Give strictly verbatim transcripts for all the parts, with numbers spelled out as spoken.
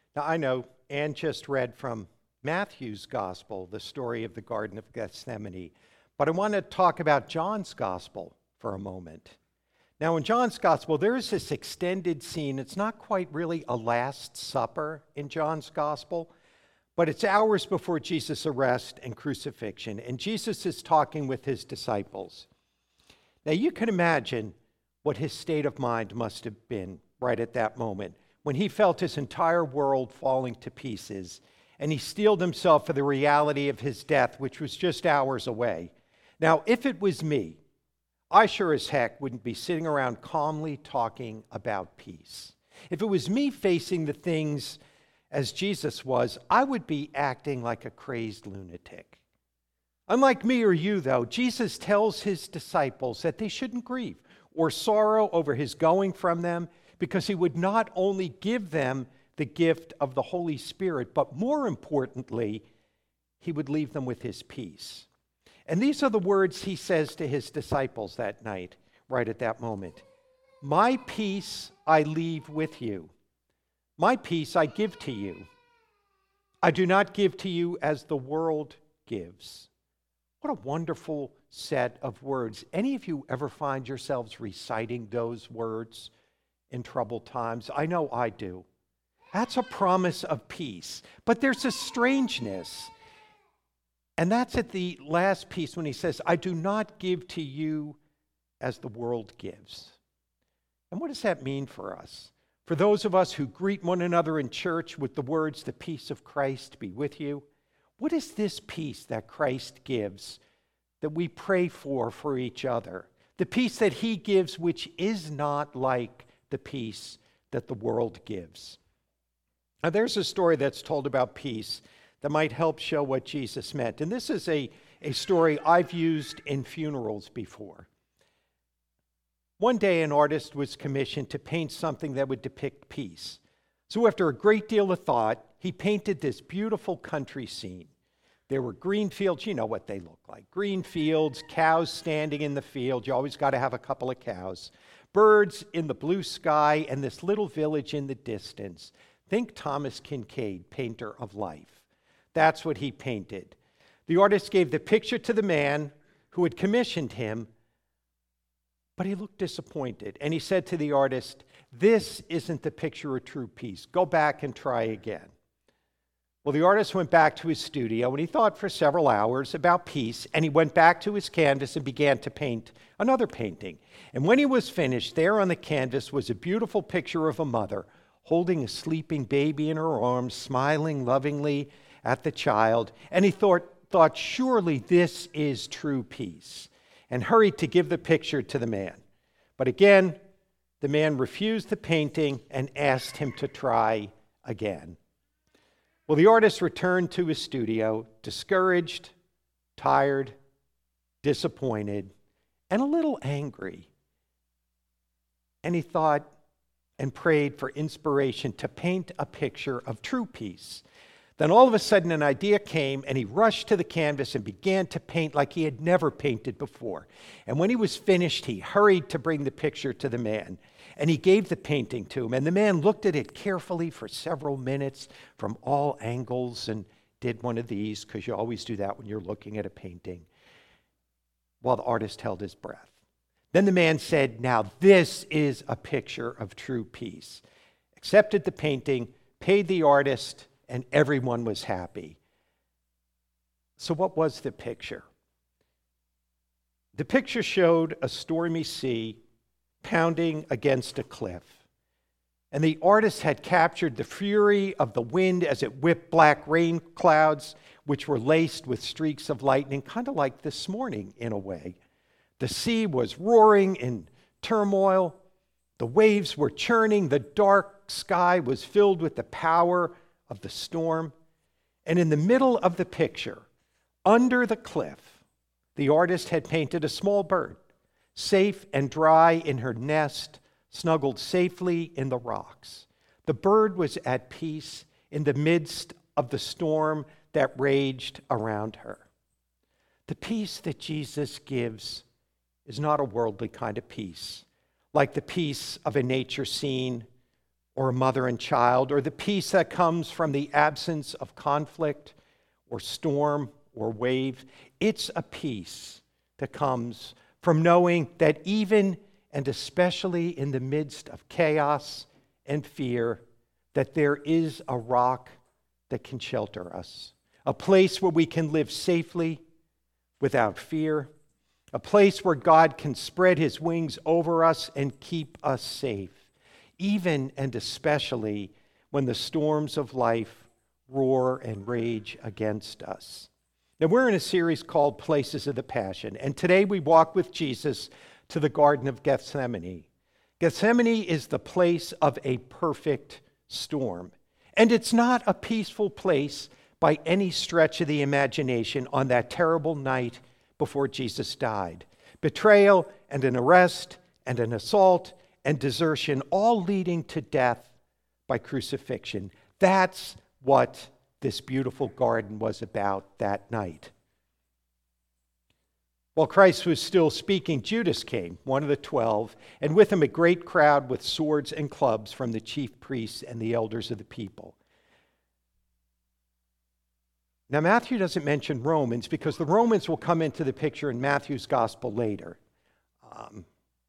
Now, I know Anne just read from Matthew's gospel, the story of the Garden of Gethsemane, but I want to talk about John's gospel for a moment. Now, in John's gospel, there is this extended scene. It's not quite really a Last Supper in John's gospel, but it's hours before Jesus' arrest and crucifixion, and Jesus is talking with his disciples. Now, you can imagine what his state of mind must have been right at that moment, when he felt his entire world falling to pieces, and he steeled himself for the reality of his death, which was just hours away. Now, if it was me, I sure as heck wouldn't be sitting around calmly talking about peace. If it was me facing the things as Jesus was, I would be acting like a crazed lunatic. Unlike me or you, though, Jesus tells his disciples that they shouldn't grieve or sorrow over his going from them, because he would not only give them the gift of the Holy Spirit, but more importantly, he would leave them with his peace. And these are the words he says to his disciples that night, right at that moment. My peace I leave with you. My peace I give to you. I do not give to you as the world gives. What a wonderful set of words. Any of you ever find yourselves reciting those words in troubled times? I know I do. That's a promise of peace. But there's a strangeness. And that's at the last piece when he says, I do not give to you as the world gives. And what does that mean for us? For those of us who greet one another in church with the words, the peace of Christ be with you, what is this peace that Christ gives that we pray for for each other? The peace that he gives, which is not like the peace that the world gives. Now, there's a story that's told about peace that might help show what Jesus meant. And this is a, a story I've used in funerals before. One day, an artist was commissioned to paint something that would depict peace. So after a great deal of thought, he painted this beautiful country scene. There were green fields, you know what they look like. Green fields, cows standing in the field. You always got to have a couple of cows. Birds in the blue sky, and this little village in the distance. Think Thomas Kinkade, painter of life. That's what he painted. The artist gave the picture to the man who had commissioned him, but he looked disappointed. And he said to the artist, this isn't the picture of true peace. Go back and try again. Well, the artist went back to his studio, and he thought for several hours about peace, and he went back to his canvas and began to paint another painting. And when he was finished, there on the canvas was a beautiful picture of a mother holding a sleeping baby in her arms, smiling lovingly at the child. And he thought, thought, surely this is true peace, and hurried to give the picture to the man. But again, the man refused the painting and asked him to try again. Well, the artist returned to his studio, discouraged, tired, disappointed, and a little angry. And he thought and prayed for inspiration to paint a picture of true peace. Then all of a sudden an idea came, and he rushed to the canvas and began to paint like he had never painted before. And when he was finished, he hurried to bring the picture to the man. And he gave the painting to him, and the man looked at it carefully for several minutes from all angles and did one of these, because you always do that when you're looking at a painting, while the artist held his breath. Then the man said, now this is a picture of true peace. Accepted the painting, paid the artist, and everyone was happy. So what was the picture? The picture showed a stormy sea pounding against a cliff. And the artist had captured the fury of the wind as it whipped black rain clouds, which were laced with streaks of lightning, kind of like this morning in a way. The sea was roaring in turmoil. The waves were churning. The dark sky was filled with the power of the storm. And in the middle of the picture, under the cliff, the artist had painted a small bird, safe and dry in her nest, snuggled safely in the rocks. The bird was at peace in the midst of the storm that raged around her. The peace that Jesus gives is not a worldly kind of peace, like the peace of a nature scene or a mother and child, or the peace that comes from the absence of conflict or storm or wave. It's a peace that comes from knowing that even and especially in the midst of chaos and fear, that there is a rock that can shelter us, a place where we can live safely without fear, a place where God can spread his wings over us and keep us safe, even and especially when the storms of life roar and rage against us. Now, we're in a series called Places of the Passion, and today we walk with Jesus to the Garden of Gethsemane. Gethsemane is the place of a perfect storm, and it's not a peaceful place by any stretch of the imagination on that terrible night before Jesus died. Betrayal and an arrest and an assault and desertion, all leading to death by crucifixion. That's what this beautiful garden was about that night. While Christ was still speaking, Judas came, one of the twelve, and with him a great crowd with swords and clubs from the chief priests and the elders of the people. Now, Matthew doesn't mention Romans because the Romans will come into the picture in Matthew's gospel later. Um,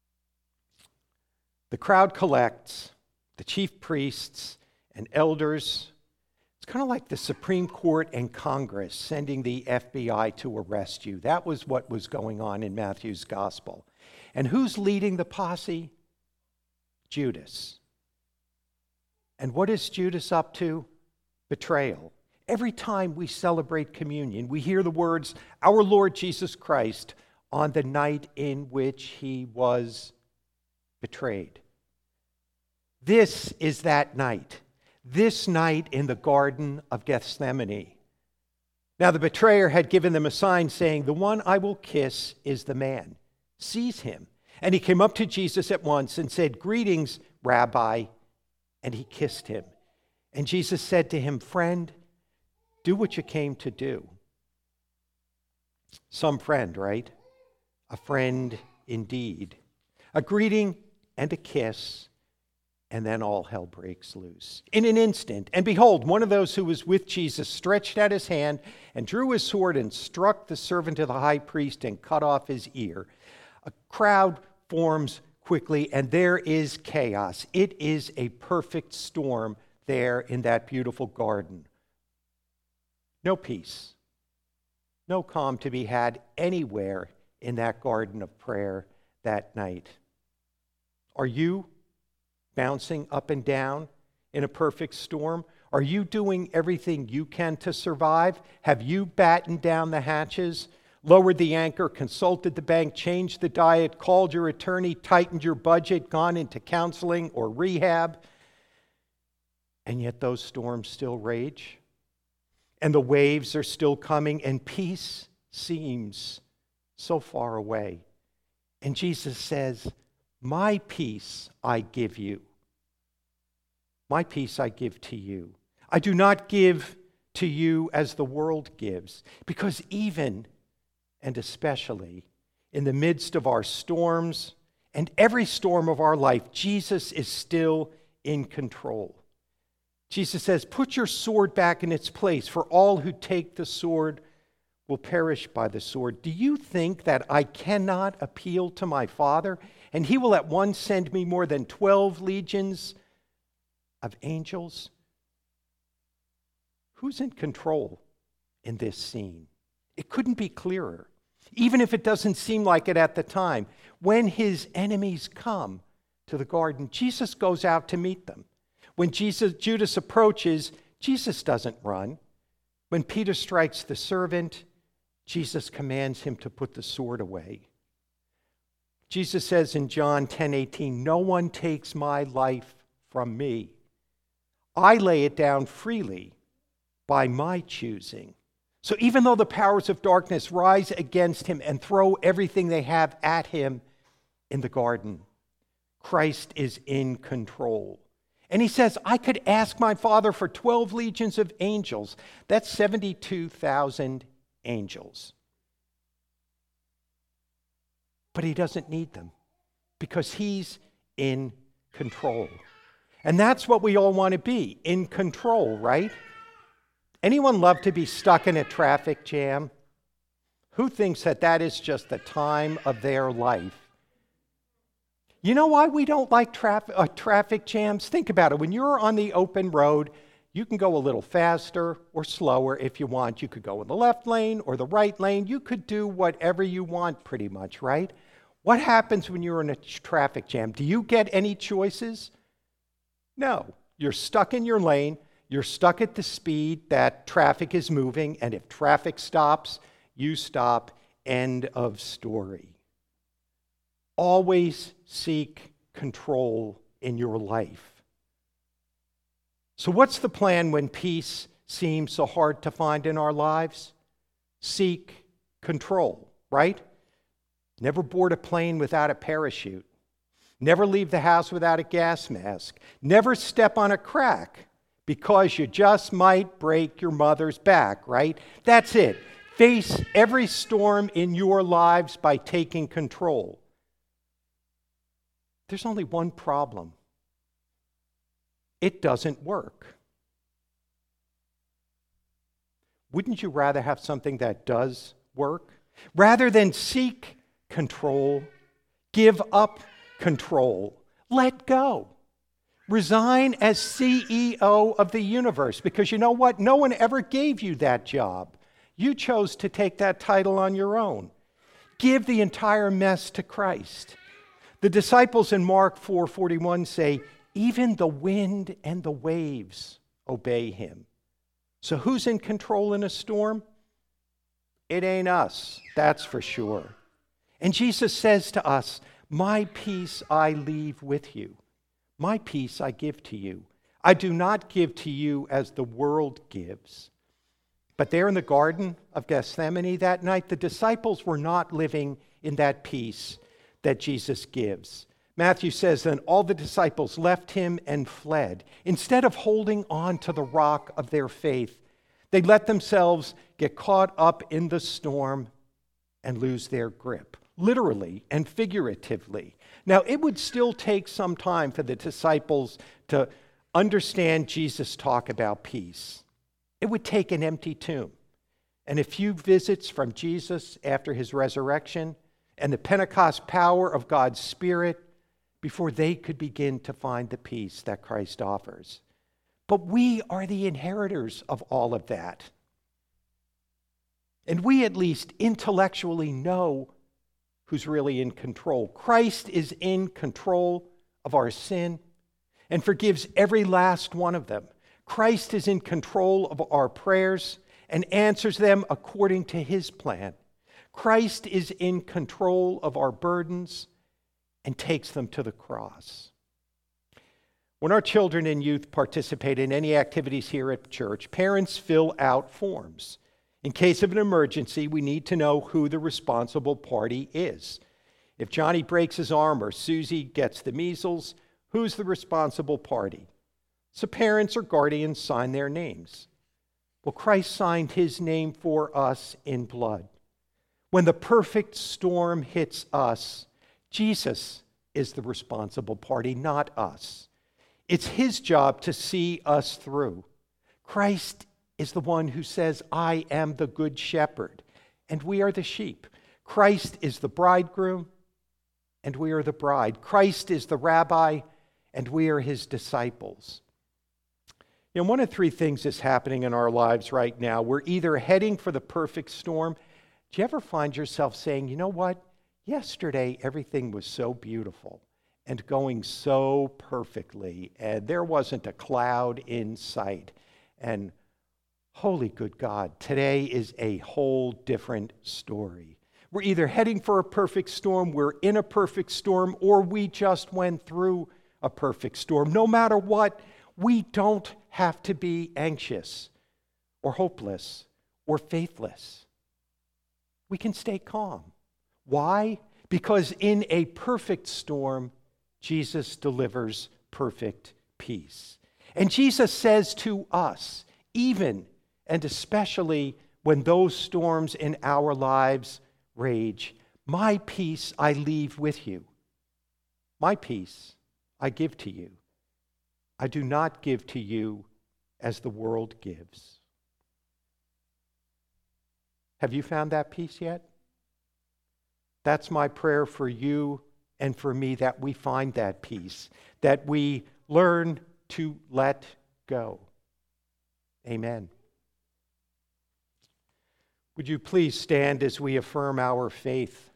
the crowd collects, the chief priests and elders. It's kind of like the Supreme Court and Congress sending the F B I to arrest you. That was what was going on in Matthew's gospel. And who's leading the posse? Judas. And what is Judas up to? Betrayal. Every time we celebrate communion, we hear the words, "Our Lord Jesus Christ," on the night in which he was betrayed. This is that night. This night in the Garden of Gethsemane. Now the betrayer had given them a sign saying, "The one I will kiss is the man. Seize him." And he came up to Jesus at once and said, "Greetings, Rabbi." And he kissed him. And Jesus said to him, "Friend, do what you came to do." Some friend, right? A friend indeed. A greeting and a kiss, and then all hell breaks loose. In an instant, and behold, one of those who was with Jesus stretched out his hand and drew his sword and struck the servant of the high priest and cut off his ear. A crowd forms quickly, and there is chaos. It is a perfect storm there in that beautiful garden. No peace, no calm to be had anywhere in that garden of prayer that night. Are you bouncing up and down in a perfect storm? Are you doing everything you can to survive? Have you battened down the hatches, lowered the anchor, consulted the bank, changed the diet, called your attorney, tightened your budget, gone into counseling or rehab? And yet those storms still rage? And the waves are still coming, and peace seems so far away. And Jesus says, "My peace I give you. My peace I give to you. I do not give to you as the world gives." Because even and especially in the midst of our storms and every storm of our life, Jesus is still in control. Jesus says, "Put your sword back in its place, for all who take the sword will perish by the sword. Do you think that I cannot appeal to my Father, and he will at once send me more than twelve legions of angels?" Who's in control in this scene? It couldn't be clearer, even if it doesn't seem like it at the time. When his enemies come to the garden, Jesus goes out to meet them. When Jesus, Judas approaches, Jesus doesn't run. When Peter strikes the servant, Jesus commands him to put the sword away. Jesus says in John ten eighteen, "No one takes my life from me. I lay it down freely by my choosing." So even though the powers of darkness rise against him and throw everything they have at him in the garden, Christ is in control. And he says, "I could ask my Father for twelve legions of angels." That's seventy-two thousand angels. But he doesn't need them because he's in control. And that's what we all want to be, in control, right? Anyone love to be stuck in a traffic jam? Who thinks that that is just the time of their life? You know why we don't like traffic, uh, traffic jams? Think about it. When you're on the open road, you can go a little faster or slower if you want. You could go in the left lane or the right lane. You could do whatever you want pretty much, right? What happens when you're in a traffic jam? Do you get any choices? No. You're stuck in your lane. You're stuck at the speed that traffic is moving. And if traffic stops, you stop. End of story. Always seek control in your life. So what's the plan when peace seems so hard to find in our lives? Seek control, right? Never board a plane without a parachute. Never leave the house without a gas mask. Never step on a crack because you just might break your mother's back, right? That's it. Face every storm in your lives by taking control. There's only one problem. It doesn't work. Wouldn't you rather have something that does work? Rather than seek control, give up control, let go. Resign as C E O of the universe, because you know what? No one ever gave you that job. You chose to take that title on your own. Give the entire mess to Christ. The disciples in Mark four forty-one say, even the wind and the waves obey him. So who's in control in a storm? It ain't us, that's for sure. And Jesus says to us, my peace I leave with you. My peace I give to you. I do not give to you as the world gives. But there in the Garden of Gethsemane that night, the disciples were not living in that peace that Jesus gives. Matthew says, then all the disciples left him and fled. Instead of holding on to the rock of their faith, they let themselves get caught up in the storm and lose their grip, literally and figuratively. Now, it would still take some time for the disciples to understand Jesus' talk about peace. It would take an empty tomb and a few visits from Jesus after his resurrection and the Pentecost power of God's Spirit before they could begin to find the peace that Christ offers. But we are the inheritors of all of that. And we at least intellectually know who's really in control. Christ is in control of our sin and forgives every last one of them. Christ is in control of our prayers and answers them according to his plan. Christ is in control of our burdens and takes them to the cross. When our children and youth participate in any activities here at church, parents fill out forms. In case of an emergency, we need to know who the responsible party is. If Johnny breaks his arm or Susie gets the measles, who's the responsible party? So parents or guardians sign their names. Well, Christ signed his name for us in blood. When the perfect storm hits us, Jesus is the responsible party, not us. It's his job to see us through. Christ is the one who says, I am the good shepherd, and we are the sheep. Christ is the bridegroom, and we are the bride. Christ is the rabbi, and we are his disciples. You know, one of three things is happening in our lives right now. We're either heading for the perfect storm. Do you ever find yourself saying, you know what? Yesterday, everything was so beautiful and going so perfectly, and there wasn't a cloud in sight. And holy good God, today is a whole different story. We're either heading for a perfect storm, we're in a perfect storm, or we just went through a perfect storm. No matter what, we don't have to be anxious or hopeless or faithless. We can stay calm. Why? Because in a perfect storm, Jesus delivers perfect peace. And Jesus says to us, even and especially when those storms in our lives rage, my peace I leave with you. My peace I give to you. I do not give to you as the world gives. Have you found that peace yet? That's my prayer for you and for me, that we find that peace, that we learn to let go. Amen. Would you please stand as we affirm our faith?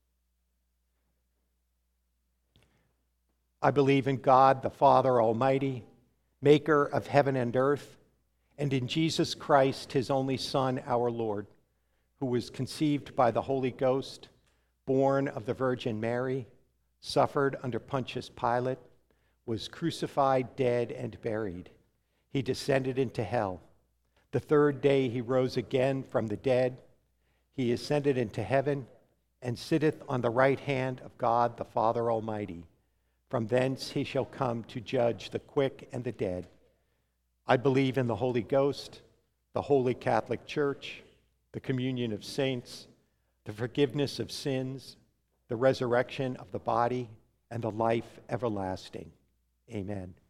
I believe in God, the Father Almighty, maker of heaven and earth, and in Jesus Christ, his only Son, our Lord, who was conceived by the Holy Ghost, born of the Virgin Mary, suffered under Pontius Pilate, was crucified, dead, and buried. He descended into hell. The third day he rose again from the dead. He ascended into heaven and sitteth on the right hand of God the Father Almighty. From thence he shall come to judge the quick and the dead. I believe in the Holy Ghost, the Holy Catholic Church, the communion of saints, the forgiveness of sins, the resurrection of the body, and the life everlasting. Amen.